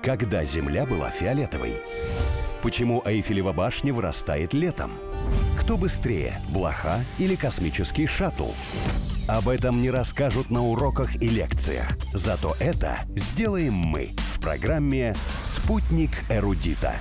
Когда Земля была фиолетовой? Почему Эйфелева башня вырастает летом? Кто быстрее, блоха или космический шаттл? Об этом не расскажут на уроках и лекциях. Зато это сделаем мы в программе «Спутник эрудита».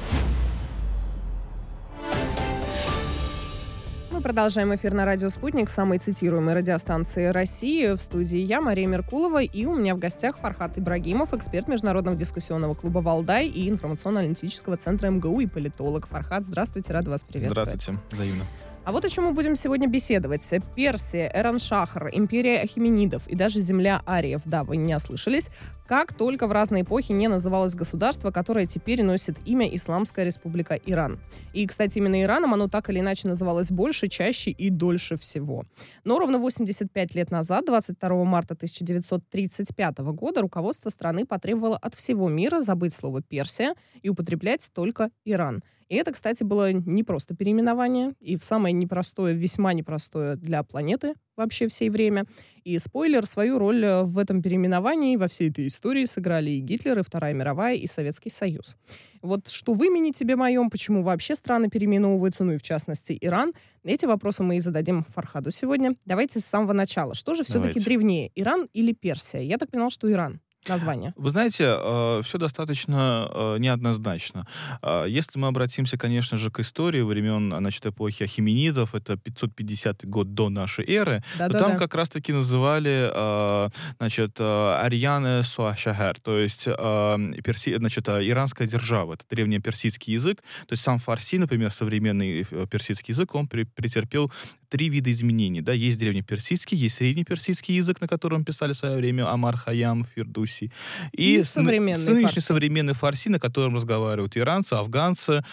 Мы продолжаем эфир на радио «Спутник», самой цитируемой радиостанции России. В студии я, Мария Меркулова, и у меня в гостях Фархат Ибрагимов, эксперт Международного дискуссионного клуба «Валдай» и информационно-аналитического центра МГУ и политолог. Фархат, здравствуйте, рада вас приветствовать. Здравствуйте, взаимно. А вот о чем мы будем сегодня беседовать. Персия, Эран-Шахр, империя Ахеменидов и даже земля ариев. Да, вы не ослышались. Как только в разные эпохи не называлось государство, которое теперь носит имя Исламская Республика Иран. И, кстати, именно Ираном оно так или иначе называлось больше, чаще и дольше всего. Но ровно 85 лет назад, 22 марта 1935 года, руководство страны потребовало от всего мира забыть слово «Персия» и употреблять только «Иран». И это, кстати, было не просто переименование, и в самое непростое, весьма непростое для планеты вообще всей время. И спойлер, свою роль в этом переименовании, во всей этой истории сыграли и Гитлер, и Вторая мировая, и Советский Союз. Вот что в имени тебе моем, почему вообще страны переименовываются, ну и в частности Иран, эти вопросы мы и зададим Фархаду сегодня. Давайте с самого начала. Что же все-таки древнее, Иран или Персия? Я так поняла, что Иран. Название. Вы знаете, все достаточно неоднозначно. Если мы обратимся, конечно же, к истории времен, значит, эпохи Ахеменидов, это 550 год до нашей эры, то там как раз-таки называли, значит, Арьяне Суашахар, то есть, значит, иранская держава, это древнеперсидский язык, то есть сам фарси, например, современный персидский язык, он претерпел 3 вида изменений. Да? Есть древнеперсидский, есть среднеперсидский язык, на котором писали в свое время Амар Хайям, Фирдуси. И нынешний современный фарси, на котором разговаривают иранцы, афганцы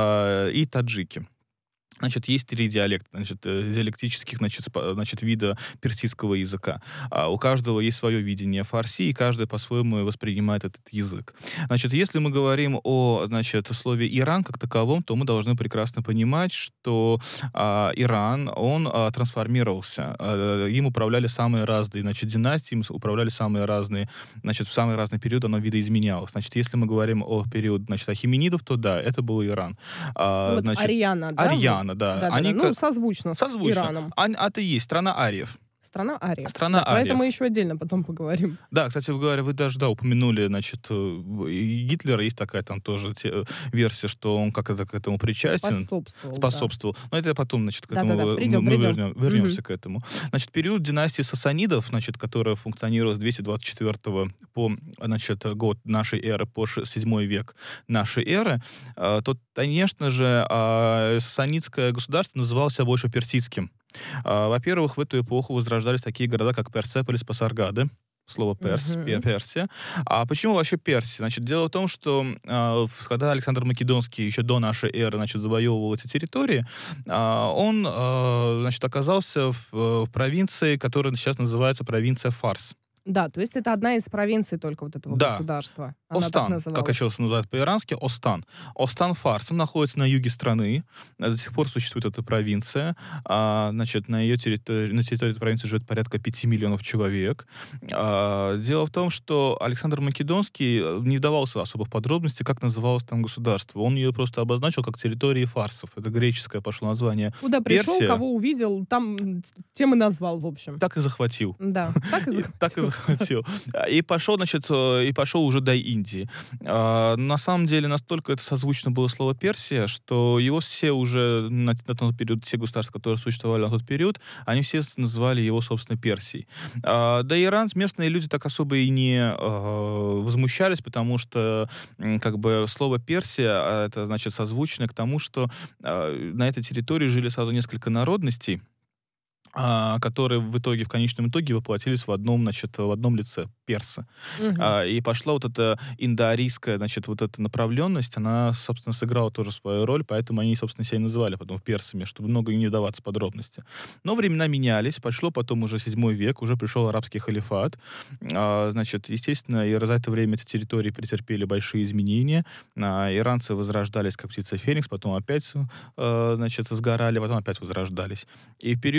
и таджики. Значит, есть 3 диалекта, значит, диалектических, значит, вида персидского языка. У каждого есть свое видение фарси, и каждый по-своему воспринимает этот язык. Значит, если мы говорим о, значит, слове «Иран» как таковом, то мы должны прекрасно понимать, что Иран, он трансформировался. Им управляли самые разные, значит, династии, им управляли самые разные, значит, в самые разные периоды оно видоизменялось. Значит, если мы говорим о периоде, значит, Ахеменидов, то да, это был Иран. Вот значит, Арьяна, да? Арьяна, да. Они ну, созвучно с Ираном. Это и есть страна ариев. Страна ариев. Страна ариев. Про это мы еще отдельно потом поговорим. Да, кстати говоря, вы даже, упомянули, значит, Гитлера, есть такая там тоже версия, что он как-то к этому причастен. Способствовал. Да. Но это потом, значит, к этому мы вернемся к этому. Значит, период династии сасанидов, значит, которая функционировала с 224 по, значит, год нашей эры по 7 век нашей эры, то, конечно же, сасанидское государство называлось больше персидским. Во-первых, в эту эпоху возрождались такие города, как Персеполис, Пасаргады. Слово Персия. А почему вообще Персия? Значит, дело в том, что когда Александр Македонский еще до нашей эры, значит, завоевывал эти территории, он, значит, оказался в провинции, которая сейчас называется провинция Фарс. Да, то есть это одна из провинций только вот этого государства. Она Остан, как еще называют по-ирански, Остан. Остан Фарс, он находится на юге страны, до сих пор существует эта провинция, значит, на территории этой провинции живет порядка 5 миллионов человек. Дело в том, что Александр Македонский не вдавался особо в подробности, как называлось там государство. Он ее просто обозначил как территории фарсов. Это греческое пошло название. Куда пришел, Персия. Кого увидел, там тем и назвал, в общем. Так и захватил. Да, так и захватил. И пошел, значит, уже до Индии. На самом деле, настолько это созвучно было слово Персия, что его все уже на тот период, все государства, которые существовали на тот период, они все называли его, собственно, Персией. Да и Иран, местные люди так особо и не возмущались, потому что, как бы, слово Персия, это, значит, созвучно к тому, что на этой территории жили сразу несколько народностей, которые в конечном итоге воплотились в одном лице персы. И пошла вот эта индоарийская, значит, вот эта направленность, она, собственно, сыграла тоже свою роль, поэтому они, собственно, себя и называли потом персами, чтобы много не вдаваться в подробности. Но времена менялись, пошло потом уже 7 век, уже пришел арабский халифат. Значит, естественно, и за это время эти территории претерпели большие изменения. Иранцы возрождались, как птица Феникс, потом опять, значит, сгорали, потом опять возрождались. И в период своего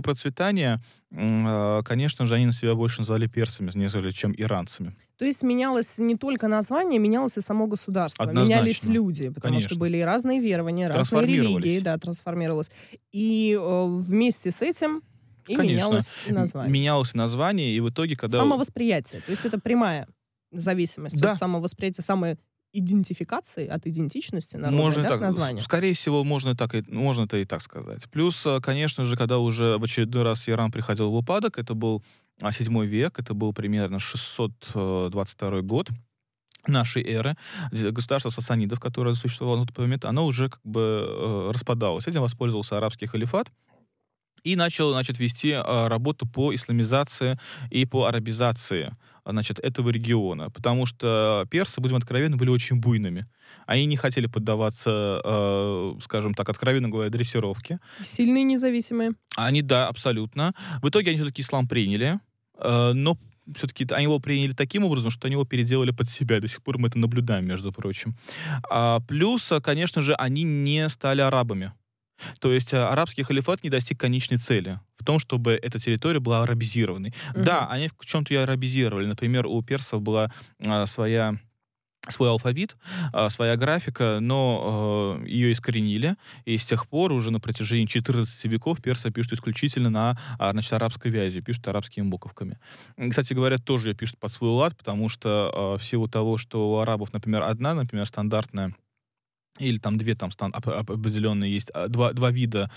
процветания, конечно же, они на себя больше называли персами, нежели чем иранцами. То есть менялось не только название, менялось и само государство. Однозначно. Менялись люди, потому что были и разные верования, разные религии, да, трансформировалось. И вместе с этим менялось и название. Менялось и название, и в итоге, когда... Самовосприятие. То есть это прямая зависимость от самовосприятия, самоидентификации, от идентичности народа, можно да, так, к названию. скорее всего, можно это и так сказать. Плюс, конечно же, когда уже в очередной раз Иран приходил в упадок, это был 7 век, это был примерно 622 год нашей эры, государство сасанидов, которое существовало на тот момент, оно уже как бы распадалось. Этим воспользовался арабский халифат и начал, вести работу по исламизации и по арабизации, этого региона. Потому что персы, будем откровенны, были очень буйными. Они не хотели поддаваться, скажем так, откровенно говоря, дрессировке. Сильные, независимые. Они, да, абсолютно. В итоге они все-таки ислам приняли, но все-таки они его приняли таким образом, что они его переделали под себя. До сих пор мы это наблюдаем, между прочим. Плюс, конечно же, они не стали арабами. То есть арабский халифат не достиг конечной цели в том, чтобы эта территория была арабизированной. Да, они в чем-то ее арабизировали. Например, у персов была свой алфавит, своя графика, но ее искоренили, и с тех пор уже на протяжении 14 веков персы пишут исключительно на арабской вязью, пишут арабскими буковками. Кстати говоря, тоже ее пишут под свой лад, потому что в силу того, что у арабов, например, стандартная, или там две определенные есть, два вида,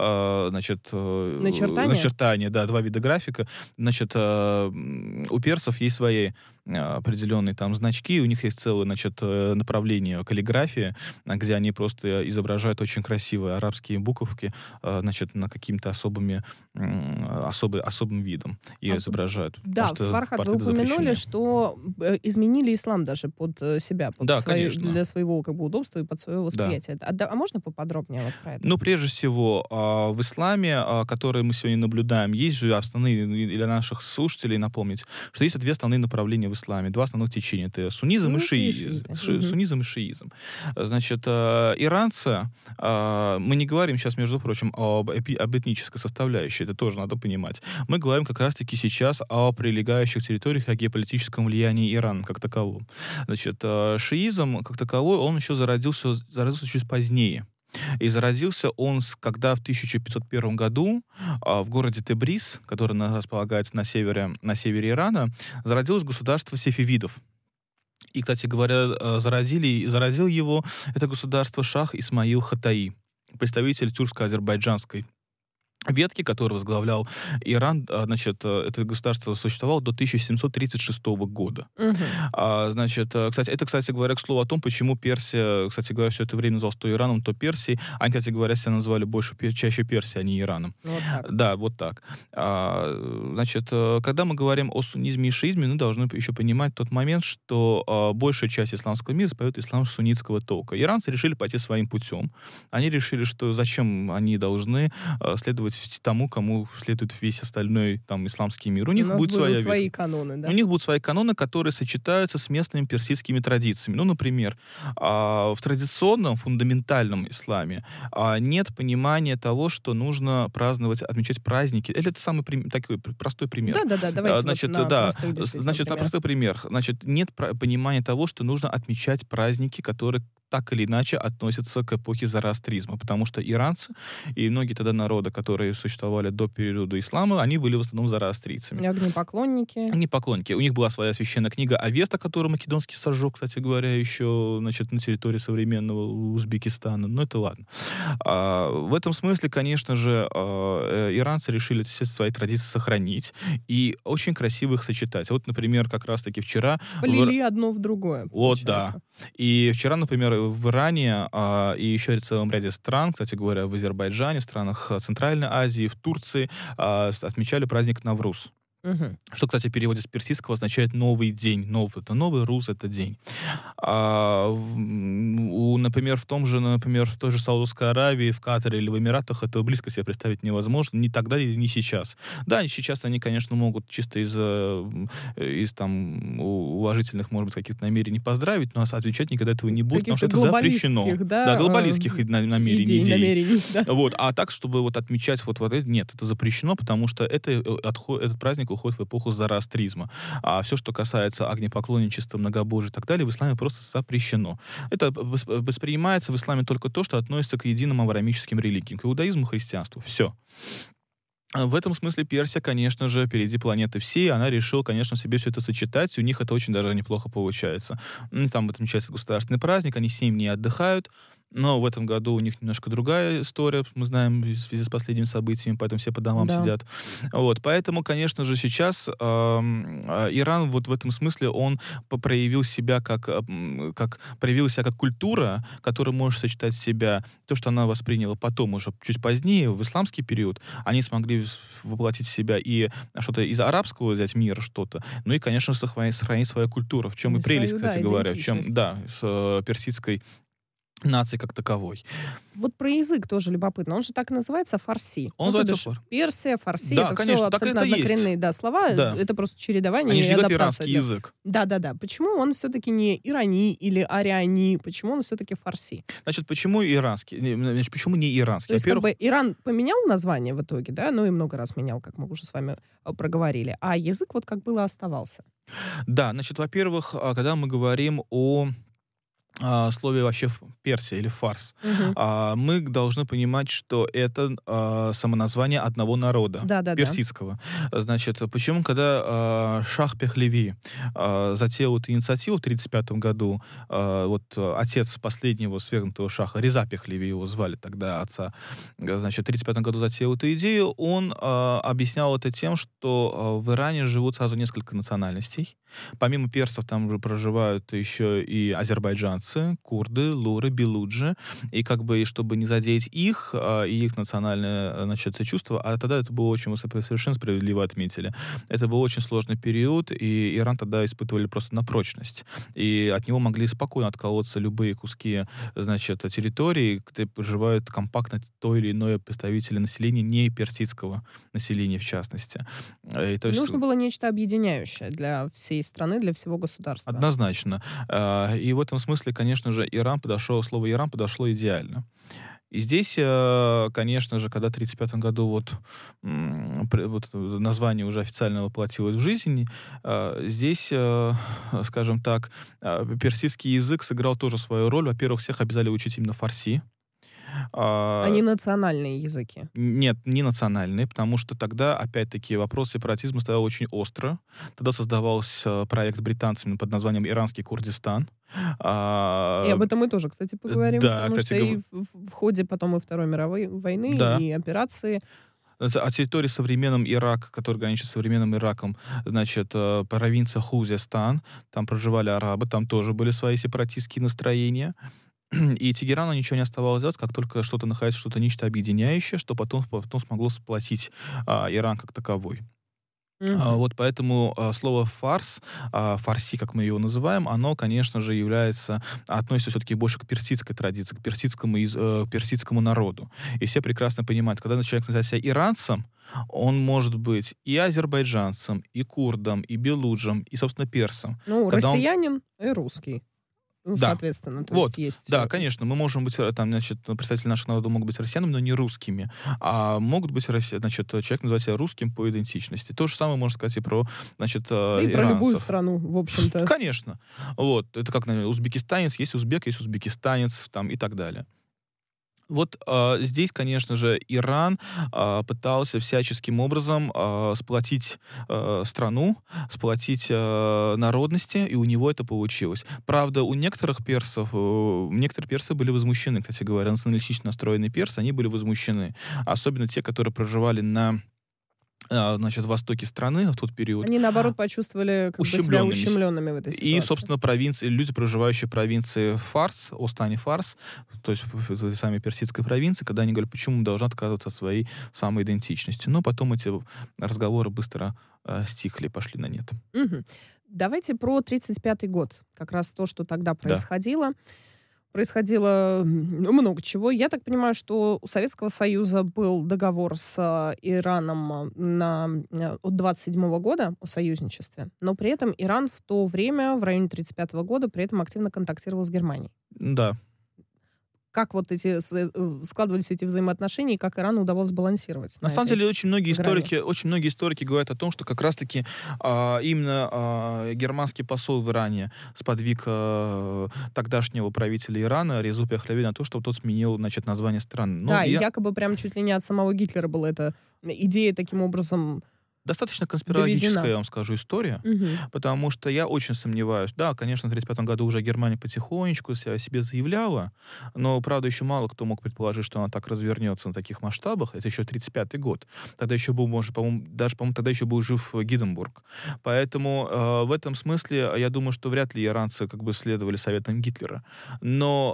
начертания, да, два вида графика. У персов есть свои определенные там значки, у них есть целое, направление каллиграфии, где они просто изображают очень красивые арабские буковки, на каким-то особым видом и изображают. Да, Фархад, вы упомянули, что изменили ислам даже под себя, для своего удобства и под свое восприятие. Да. А можно поподробнее про это? Прежде всего, в исламе, который мы сегодня наблюдаем, есть же основные, для наших слушателей напомнить, что есть две основные направления в исламе, два основных течения. Это суннизм и шиизм. Суннизм и шиизм. Иранцы, мы не говорим сейчас, между прочим, об этнической составляющей, это тоже надо понимать. Мы говорим как раз-таки сейчас о прилегающих территориях, о геополитическом влиянии Ирана как таковом. Шиизм как таковой, он еще зародился чуть позднее. И заразился он, когда в 1501 году в городе Тебриз, который располагается на севере Ирана, зародилось государство сефевидов. И, кстати говоря, заразил его это государство шах Исмаил Хатаи, представитель тюркско-азербайджанской ветки, который возглавлял Иран. Это государство существовало до 1736 года. Кстати говоря, к слову о том, почему Персия, кстати говоря, все это время называлась то Ираном, то Персией. Они, кстати говоря, себя называли чаще Персией, а не Ираном. Вот так. Да, вот так. Когда мы говорим о суннизме и шиизме, мы должны еще понимать тот момент, что большая часть исламского мира исповедует ислам суннитского толка. Иранцы решили пойти своим путем. Они решили, что зачем они должны следовать тому, кому следует весь остальной исламский мир. У них будет свои каноны, да? У них будут свои каноны, которые сочетаются с местными персидскими традициями. Например, в традиционном, фундаментальном исламе нет понимания того, что нужно отмечать праздники. Это самый такой простой пример. Да, давайте простой пример. Нет понимания того, что нужно отмечать праздники, которые так или иначе относятся к эпохе зороастризма, потому что иранцы и многие тогда народы, которые существовали до периода ислама, они были в основном зороастрийцами. Огнепоклонники. У них была своя священная книга Авеста, которую Македонский сожег, кстати говоря, еще на территории современного Узбекистана. Но это ладно. В этом смысле, конечно же, иранцы решили все свои традиции сохранить и очень красиво их сочетать. Например, как раз-таки вчера... Полили одно в другое. Да. И вчера, например, в Иране и еще в целом ряде стран, кстати говоря, в Азербайджане, в странах Центральной Азии, в Турции отмечали праздник Навруз. Что, кстати, в переводе с персидского означает «новый день». Это новый, руз — это день. Например, в той же Саудовской Аравии, в Катаре или в Эмиратах это близко себе представить невозможно. Ни тогда, ни сейчас. Да, сейчас они, конечно, могут чисто из там уважительных, может быть, каких-то намерений поздравить, но отвечать никогда этого не будут, потому что это запрещено. Да, глобалистских намерений, идей. Намерений, да. Вот. А так, чтобы отмечать это, нет, это запрещено, потому что этот праздник уходит в эпоху зороастризма. А все, что касается огнепоклонничества, многобожия и так далее, в исламе просто запрещено. Это воспринимается в исламе только то, что относится к единым авраамическим религиям, к иудаизму, христианству. Все. В этом смысле Персия, конечно же, впереди планеты всей. Она решила, конечно, себе все это сочетать. У них это очень даже неплохо получается. Там отмечается государственный праздник, они 7 дней отдыхают. Но в этом году у них немножко другая история, мы знаем, в связи с последними событиями, поэтому все по домам сидят. Поэтому, конечно же, сейчас Иран в этом смысле, он проявил себя как культура, которая может сочетать в себя то, что она восприняла потом, уже чуть позднее, в исламский период. Они смогли воплотить в себя и что-то из арабского взять мира, что-то, ну и, конечно, сохранить свою культуру, в чем и прелесть, кстати говоря, в чем, с персидской нации как таковой. Вот про язык тоже любопытно. Он же так и называется фарси. Он называется Персия, фарси, да, это конечно, все абсолютно однокоренные слова. Да. Это просто чередование и адаптация. Они же иранский язык. Да. Почему он все-таки не ирани или ариани? Почему он все-таки фарси? Значит, почему иранский? Значит, почему не иранский? То есть, как бы Иран поменял название в итоге, да? Ну и много раз менял, как мы уже с вами проговорили. А язык вот как было оставался. Да, значит, во-первых, когда мы говорим о слове вообще Персия или фарс, мы должны понимать, что это самоназвание одного народа, персидского. Значит, почему, когда Шах Пехлеви затеял эту инициативу в 1935 году, отец последнего свергнутого шаха, Реза Пехлеви его звали тогда, отца, значит, в 1935 году затеял эту идею, он объяснял это тем, что в Иране живут сразу несколько национальностей. Помимо персов там уже проживают еще и азербайджанцы, курды, луры, белуджи. И чтобы не задеть их и их национальное, значит, чувство, а тогда это было очень, вы совершенно справедливо отметили, это был очень сложный период, и Иран тогда испытывали просто на прочность. И от него могли спокойно отколоться любые куски, значит, территории, где проживают компактно то или иное представители населения, не персидского населения в частности. Нужно было нечто объединяющее для всей страны, для всего государства. Однозначно. И в этом смысле, конечно же, слово «Иран» подошло идеально. И здесь, конечно же, когда в 1935 году название уже официально воплотилось в жизнь, здесь, скажем так, персидский язык сыграл тоже свою роль. Во-первых, всех обязали учить именно фарси. Они национальные языки? Нет, не национальные, потому что тогда, опять-таки, вопрос сепаратизма стоял очень остро. Тогда создавался проект британцами под названием «Иранский Курдистан». И об этом мы тоже, кстати, поговорим. Да, потому что и в ходе потом и Второй мировой войны, и операции... О территории современном Ирака, который граничит с современным Ираком, значит, провинция Хузестан, там проживали арабы, там тоже были свои сепаратистские настроения. И Тегерану ничего не оставалось делать, как только что-то находится, что-то нечто объединяющее, что потом смогло сплотить Иран как таковой. Поэтому слово «фарс», «фарси», как мы его называем, оно, конечно же, относится все-таки больше к персидской традиции, к персидскому народу. И все прекрасно понимают, когда человек называет себя иранцем, он может быть и азербайджанцем, и курдом, и белуджем, и, собственно, персом. Россиянин и русский. Соответственно, есть... Да, конечно, мы можем быть, представители нашего народа могут быть россиянами, но не русскими. А могут быть, человек называет себя русским по идентичности. То же самое можно сказать и про, иранцев. Про любую страну, в общем-то. Конечно. Это как, узбекистанец, есть узбек, есть узбекистанец, и так далее. Здесь, конечно же, Иран пытался всяческим образом сплотить страну, сплотить народности, и у него это получилось. Правда, некоторые персы были возмущены, кстати говоря, националистично настроенные персы, они были возмущены. Особенно те, которые проживали на значит, востоке страны в тот период. Они, наоборот, почувствовали себя ущемленными в этой ситуации. И, собственно, люди, проживающие в провинции Фарс, Остане Фарс, то есть в самой персидской провинции, когда они говорят, почему мы должны отказываться от своей самоидентичности. Но потом эти разговоры быстро стихли, пошли на нет. Угу. Давайте про 1935 год. Как раз то, что тогда происходило. Происходило много чего. Я так понимаю, что у Советского Союза был договор с Ираном от 1927 года о союзничестве, но при этом Иран в то время, в районе 1935 года, при этом активно контактировал с Германией. Да. Как вот складывались эти взаимоотношения, и как Ирану удавалось балансировать? На самом деле, очень многие историки говорят о том, что как раз-таки именно германский посол в Иране сподвиг тогдашнего правителя Ирана Резу Пехлеви на то, чтобы тот сменил, значит, название страны. И якобы прям чуть ли не от самого Гитлера была эта идея таким образом достаточно конспирологическая, я вам скажу, история, потому что я очень сомневаюсь. Да, конечно, в 1935 году уже Германия потихонечку о себе заявляла, но, правда, еще мало кто мог предположить, что она так развернется на таких масштабах. Это еще 1935 год. Тогда еще был, по-моему, тогда еще был жив Гинденбург. Поэтому в этом смысле я думаю, что вряд ли иранцы как бы следовали советам Гитлера. Но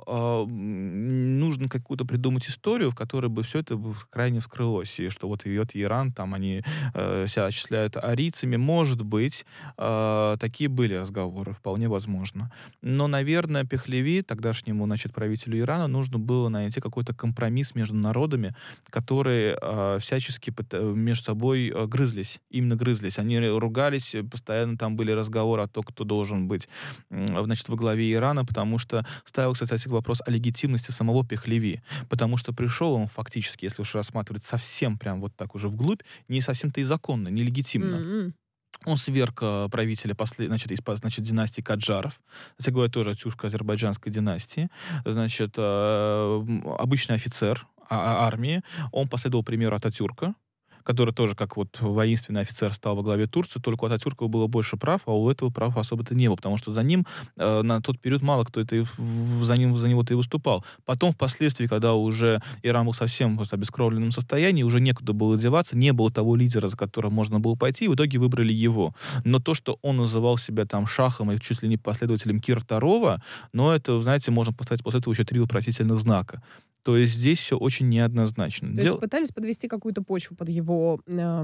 нужно какую-то придумать историю, в которой бы все это крайне вскрылось. И что вот Иран, там они отчисляют арийцами. Может быть, такие были разговоры, вполне возможно. Но, наверное, Пехлеви, тогдашнему, значит, правителю Ирана, нужно было найти какой-то компромисс между народами, которые всячески между собой грызлись. Именно грызлись. Они ругались, постоянно там были разговоры о том, кто должен быть, значит, во главе Ирана, потому что ставился, кстати, вопрос о легитимности самого Пехлеви. Потому что пришел он фактически, если уж рассматривать совсем прям вот так уже вглубь, не совсем-то и законно, нелегитимно. Он сверг правителя из династии Каджаров. Кстати говоря, тоже от тюрко-азербайджанской династии. Значит, обычный офицер армии. Он последовал примеру Ататюрка, который тоже, как вот воинственный офицер, стал во главе Турции, только у Ататюрка было больше прав, а у этого прав особо-то не было, потому что за ним на тот период мало кто за него-то и выступал. Потом, впоследствии, когда уже Иран был совсем в обескровленном состоянии, уже некуда было деваться, не было того лидера, за которым можно было пойти, и в итоге выбрали его. Но то, что он называл себя там шахом и чуть ли не последователем Кира II, но это, знаете, можно поставить после этого еще 3 вопросительных знака. То есть здесь все очень неоднозначно. То есть пытались подвести какую-то почву под его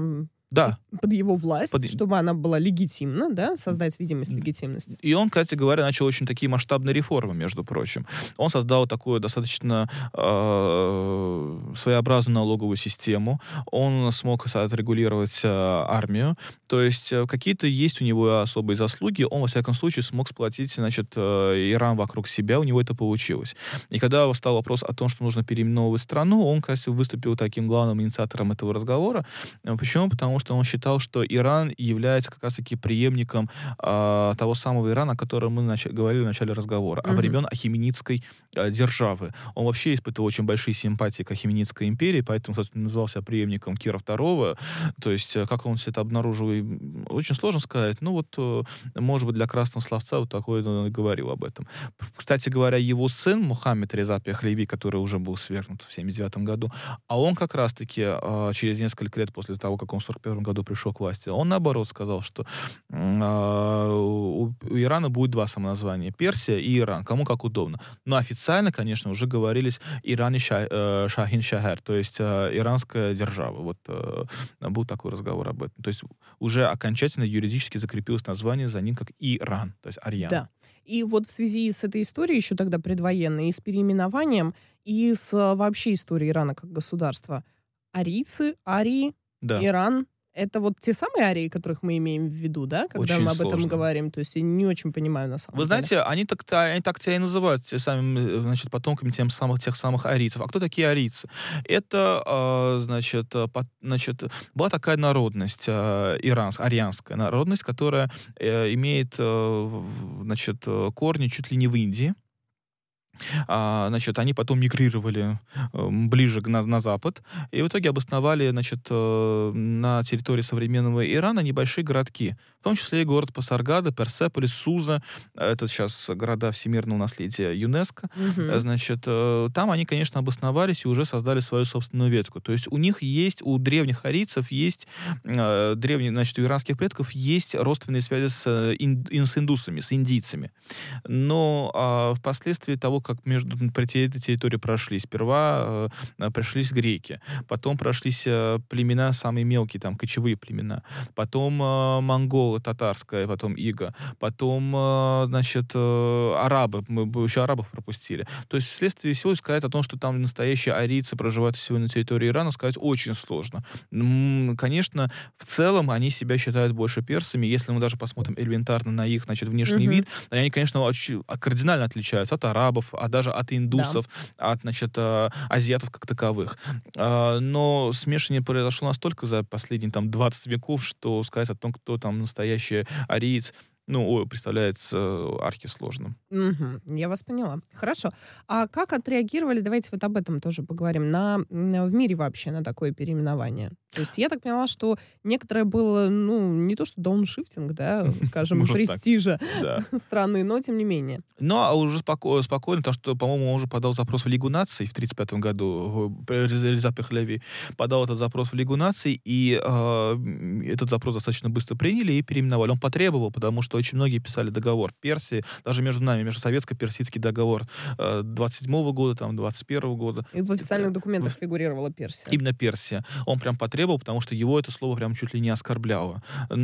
под его власть, чтобы она была легитимна, да, создать видимость легитимности. И он, кстати говоря, начал очень такие масштабные реформы, между прочим. Он создал такую достаточно своеобразную налоговую систему, он смог отрегулировать армию, то есть какие-то есть у него особые заслуги, он, во всяком случае, смог сплотить, значит, Иран вокруг себя, у него это получилось. И когда встал вопрос о том, что нужно переименовывать страну, он, кстати, выступил таким главным инициатором этого разговора. Почему? Потому что он считал, что Иран является как раз-таки преемником того самого Ирана, о котором мы говорили в начале разговора, о времен Ахименидской державы. Он вообще испытывал очень большие симпатии к Ахименидской империи, поэтому, собственно, назывался преемником Кира II. То есть, как он все это обнаружил, очень сложно сказать. Ну вот, может быть, для красного словца вот такое он и говорил об этом. Кстати говоря, его сын Мухаммед Реза Пехлеви, который уже был свергнут в 1979 году, а он как раз-таки через несколько лет после того, как он в 1941 году пришел к власти, он, наоборот, сказал, что у Ирана будет 2 самоназвания — Персия и Иран, кому как удобно. Но официально, конечно, уже говорились Иран и Шахин Шахар, то есть иранская держава. Вот был такой разговор об этом. То есть уже окончательно юридически закрепилось название за ним как Иран, то есть Арьян. Да. И вот в связи с этой историей, еще тогда предвоенной, и с переименованием, и с вообще историей Ирана как государства, арийцы, арии, Иран — это вот те самые арии, которых мы имеем в виду, да, когда очень мы об этом сложно говорим? То есть я не очень понимаю на самом деле. Вы знаете, они так тебя и называют самими, значит, потомками тех самых арийцев. А кто такие арийцы? Это, значит, была такая народность, арианская народность, которая имеет, значит, корни чуть ли не в Индии. Значит, они потом мигрировали ближе на запад, и в итоге обосновали, значит, на территории современного Ирана небольшие городки, в том числе и город Пасаргада, Персеполис, Суза, это сейчас города всемирного наследия ЮНЕСКо. Значит, там они, конечно, обосновались и уже создали свою собственную ветку. То есть у них есть, у древних арийцев есть, значит, у иранских предков есть родственные связи с индусами, с индийцами. Но впоследствии того, как по этой территории прошли, сперва пришлись греки, потом прошлись племена самые мелкие, там, кочевые племена, потом монголы, татарская, потом ига, потом, значит, арабы, мы еще арабов пропустили. То есть вследствие всего сказать о том, что там настоящие арийцы проживают всего на территории Ирана, сказать очень сложно. Конечно, в целом они себя считают больше персами. Если мы даже посмотрим элементарно на их, значит, внешний вид, они, конечно, очень кардинально отличаются от арабов, а даже от индусов, от, значит, азиатов как таковых. Но смешивание произошло настолько за последние там 20 веков, что сказать о том, кто там настоящий ариец, представляется архисложным. Я вас поняла. Хорошо. А как отреагировали, давайте вот об этом тоже поговорим, в мире вообще на такое переименование? То есть я так поняла, что некоторое было, не то что дауншифтинг, да, скажем, престижа страны, но тем не менее. А уже спокойно, потому что, по-моему, он уже подал запрос в Лигу наций в 1935 году. Реза Пехлеви подал этот запрос в Лигу наций, и этот запрос достаточно быстро приняли и переименовали. Он потребовал, потому что очень многие писали договор Персии, даже между нами, междусоветско-персидский договор 27-го года, там, 21-го года. И в официальных документах фигурировала Персия. Именно Персия. Он прям потребовал, потому что его это слово прям чуть ли не оскорбляло.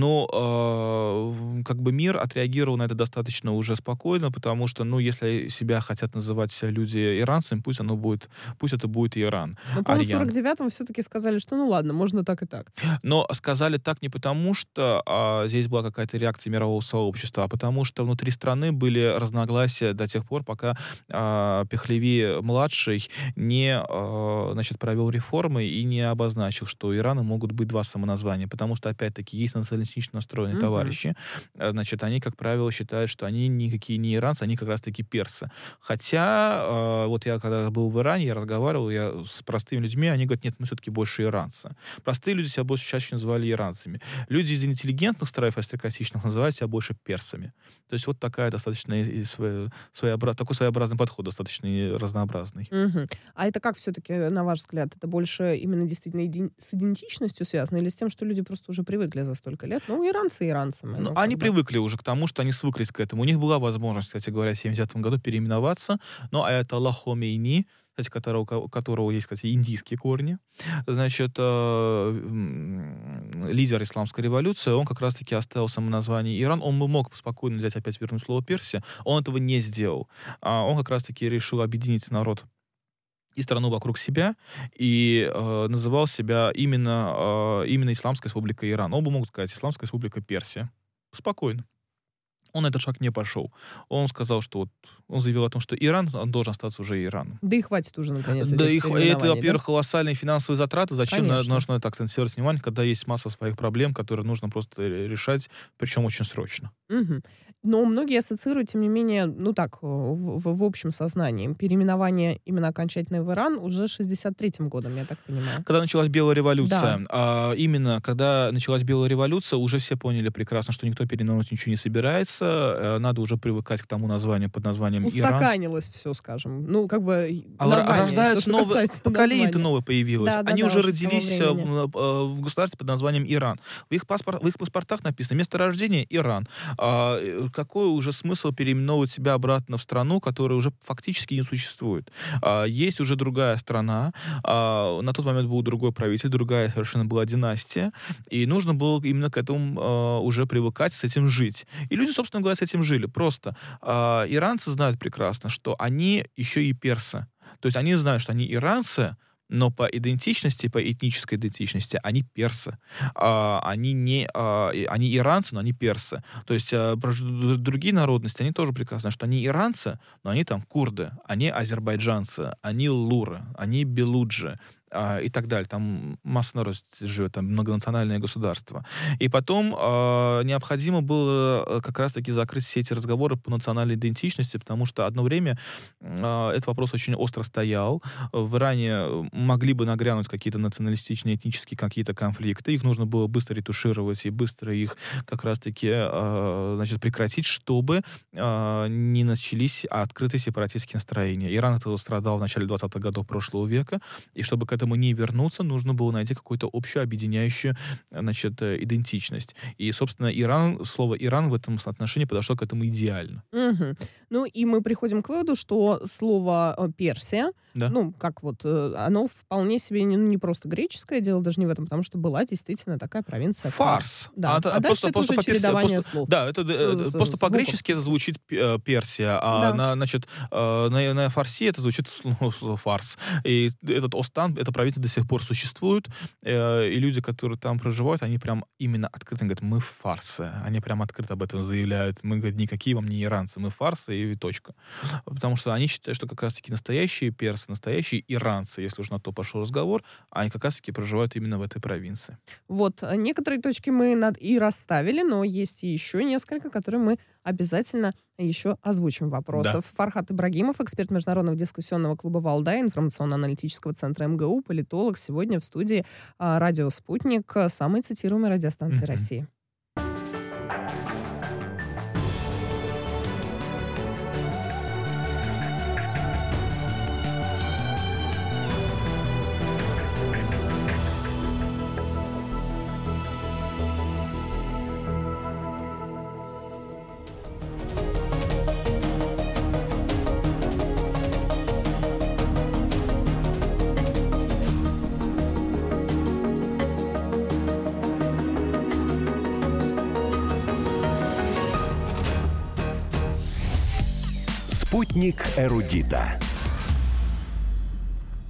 Но как бы мир отреагировал на это достаточно уже спокойно, потому что, если себя хотят называть люди иранцами, пусть это будет Иран. Но, по-моему, в 49-м все-таки сказали, что ладно, можно так и так. Но сказали так не потому, что здесь была какая-то реакция мирового сообщества, а потому что внутри страны были разногласия до тех пор, пока Пехлеви-младший не провел реформы и не обозначил, что у Ирана могут быть два самоназвания, потому что, опять-таки, есть националистично настроенные товарищи, значит, они, как правило, считают, что они никакие не иранцы, они как раз-таки персы. Хотя, вот я когда был в Иране, я разговаривал с простыми людьми, они говорят, нет, мы все-таки больше иранцы. Простые люди себя больше чаще называли иранцами. Люди из интеллигентных строев аристократичных называют себя больше персами. То есть вот такая достаточно такой своеобразный подход, достаточно разнообразный. А это как все-таки, на ваш взгляд, это больше именно действительно с идентичностью связано или с тем, что люди просто уже привыкли за столько лет? Иранцы иранцами. Они привыкли уже к тому, что они свыклись к этому. У них была возможность, кстати говоря, в 70-м году переименоваться, но Аятолла Хомейни, кстати, у которого есть, кстати, индийские корни, значит, лидер исламской революции, он как раз-таки оставил самоназвание Иран. Он мог спокойно взять опять вернуть слово Персия, он этого не сделал. Он как раз-таки решил объединить народ и страну вокруг себя, и называл себя именно Исламская республика Иран. Он бы мог сказать Исламская республика Персия. Спокойно. Он на этот шаг не пошел. Он сказал, что он заявил о том, что Иран должен остаться уже Ираном. Да и хватит уже, наконец. Да и это, во-первых, колоссальные финансовые затраты. Зачем нужно так акцентировать внимание, когда есть масса своих проблем, которые нужно просто решать, причем очень срочно. Но многие ассоциируют, тем не менее, в общем сознании, переименование именно окончательное в Иран уже 63-м годом, я так понимаю. Когда началась Белая революция, именно когда началась Белая революция, уже все поняли прекрасно, что никто переименовывать ничего не собирается, надо уже привыкать к тому названию под названием Иран. Устаканилось все, скажем. Название. Рождаются новые, поколение-то новое появилось. Они уже родились в государстве под названием Иран. В их паспортах написано место рождения Иран. Какой уже смысл переименовывать себя обратно в страну, которая уже фактически не существует? Есть уже другая страна, на тот момент был другой правитель, другая совершенно была династия, и нужно было именно к этому уже привыкать, с этим жить. И люди, собственно говоря, с этим жили. Просто иранцы знают прекрасно, что они еще и персы. То есть они знают, что они иранцы, но по идентичности, по этнической идентичности они персы. Они иранцы, но они персы. То есть другие народности, они тоже прекрасно, что они иранцы, но они там курды, они азербайджанцы, они луры, они белуджи. и так далее. Там масса народу живет, там многонациональное государство. И потом необходимо было как раз-таки закрыть все эти разговоры по национальной идентичности, потому что одно время этот вопрос очень остро стоял. В Иране могли бы нагрянуть какие-то националистичные, этнические какие-то конфликты. Их нужно было быстро ретушировать и быстро их как раз-таки прекратить, чтобы не начались открытые сепаратистские настроения. Иран от этого страдал в начале 20-х годов прошлого века, и чтобы к этому не вернуться, нужно было найти какую-то общую объединяющую, идентичность. И, собственно, слово «Иран» в этом отношении подошло к этому идеально. Угу. Ну, и мы приходим к выводу, что слово «Персия», да. оно вполне себе не просто греческое, дело даже не в этом, потому что была действительно такая провинция Фарс. Да. Дальше это уже чередование слов. Да, это просто по-гречески это звучит Персия, а на фарси это звучит фарс. И этот Остан, эта провинция до сих пор существует, и люди, которые там проживают, они прям именно открыто говорят: мы фарсы. Они прям открыто об этом заявляют. Мы, говорят, никакие вам не иранцы, мы фарсы и точка. Потому что они считают, что как раз-таки настоящие персы, настоящие иранцы, если уж на то пошел разговор, они как раз-таки проживают именно в этой провинции. Вот, некоторые точки мы и расставили, но есть еще несколько, которые мы обязательно еще озвучим вопросов. Да. Фархат Ибрагимов, эксперт Международного дискуссионного клуба «Валдай», информационно-аналитического центра МГУ, политолог, сегодня в студии «Радио Спутник», самой цитируемой радиостанции России. Спутник эрудита.